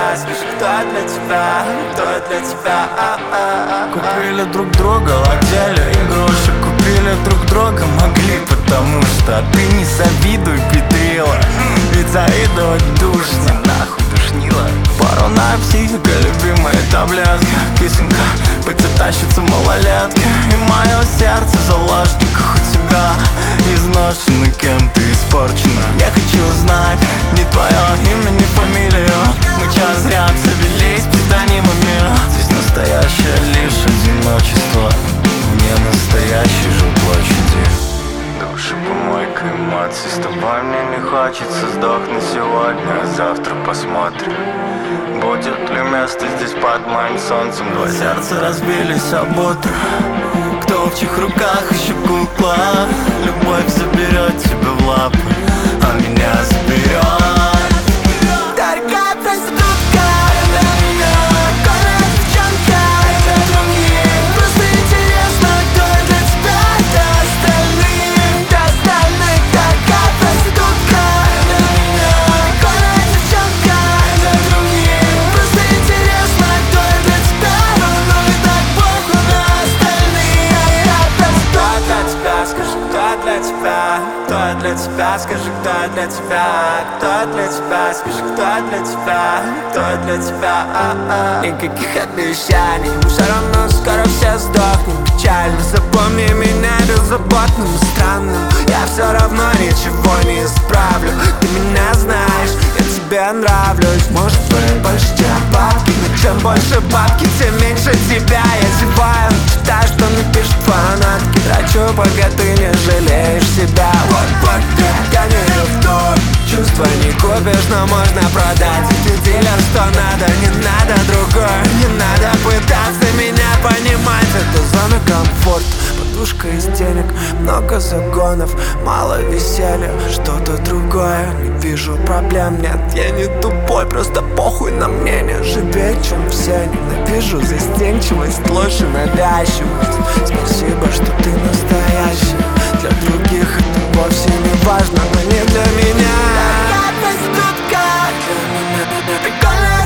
тебя, скажи, кто для тебя, кто для тебя. Купили друг друга, отдели игрушек. Купили друг друга, могли, потому что ты не завидуй, петрила. Ведь завидовать душно, нахуй душнило. Пару на психика, любимая таблетка. Кисенька, пойти тащится малолетки. И мое сердце в заложниках у тебя изношено, кем-то испорчено. Я хочу знать не твое имя, не фамилию. Мы час зря обзавелись псевдонимами. Здесь настоящее лишь одиночество вне настоящей жилплощади. Души, помойка, эмоций. С тобой мне не хочется сдохнуть сегодня, а завтра посмотрим, будет ли место здесь под моим солнцем. Два сердца разбились об утро. Кто в чьих руках еще кукла? Любовь заберет тебя в лапы, а меня заберет Дорогая проститутка, горная девчонка, просто интересно, кто для тебя, до остальных, до остальных. Дорогая проститутка, горная девчонка, просто интересно, кто для тебя, ну и так похуй на остальных. Кто для тебя, скажи, кто для тебя, кто для тебя, скажи, кто для тебя, кто для тебя, скажи, кто для тебя, кто для тебя. Никаких обещаний, мы все равно скоро все сдохнем. Печально, запомни меня беззаботным и странным. Я все равно ничего не исправлю. Ты меня знаешь, я тебе нравлюсь. Может быть больше, чем бабки, но чем больше бабки, тем меньше тебя. Я зеваю, читаю, что напишут фанатки. Трачу, пока ты не жалеешь себя. Вот я не ревную, чувства не купишь, но можно продать. Ты дилер, что надо, не надо другое. Не надо пытаться меня понимать. Это зона комфорта, подушка из денег, много загонов, мало веселья, что-то другое. Не вижу проблем, нет, я не тупой, просто похуй на мнение. Живее, чем все, ненавижу застенчивость, ложь и навязчивость. Спасибо, что ты настоящий. Для других это вовсе не важно, но не для меня. Дорогая проститутка, прикольная